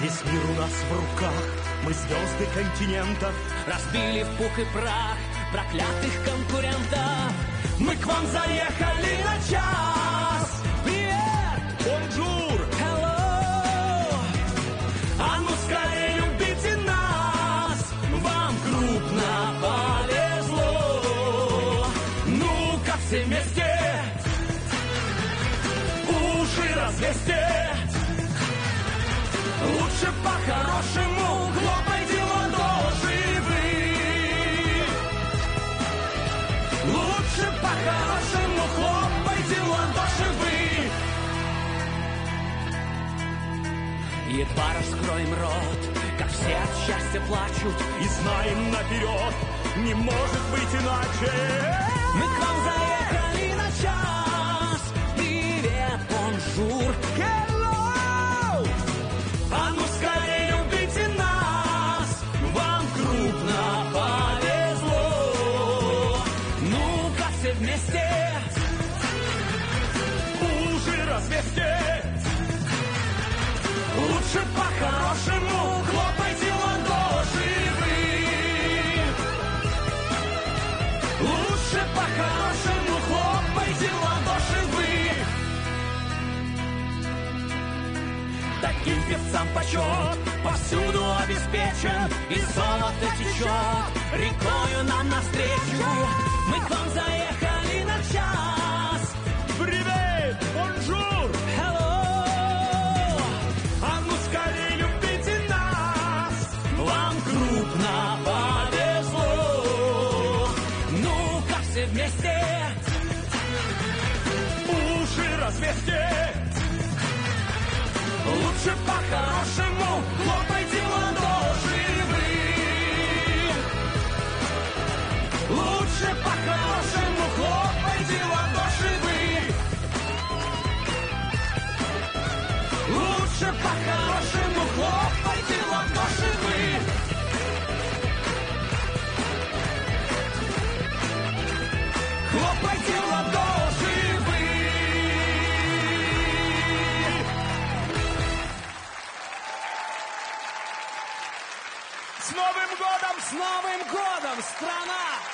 Весь мир у нас в руках, мы звезды континентов, разбили в пух и прах проклятых конкурентов. Мы к вам заехали на час. Привет! Бонжур! Hello! А ну скорее любите нас, вам крупно повезло. Ну-ка все вместе уши развесьте. Лучше по-хорошему хлопайте в ладоши вы. Лучше по-хорошему хлопайте в ладоши вы. Едва раскроем рот, как все от счастья плачут, И знаем наперед, не может быть иначе. мы к вам заехали на час. Привет, бонжур! Hello! А ну скорее любите нас, вам крупно повезло. Ну-ка все вместе Уши развесьте. Лучше по-хорошему хлопайте в ладоши вы. Лучше по-хорошему хлопайте в ладоши вы. таким певцам почет повсюду обеспечен, и золото течет рекою нам навстречу. Мы к вам заехали на час. Привет, бонжур. Hello! А ну скорее любите нас, вам крупно повезло. Ну-ка все вместе Уши развесьте. Лучше по-хорошему хлопайте в ладоши вы. Лучше по-хорошему хлопайте в ладоши вы. Лучше по-хорошему хлопайте в ладоши вы. Хлопайте в ладоши вы. С Новым годом, страна!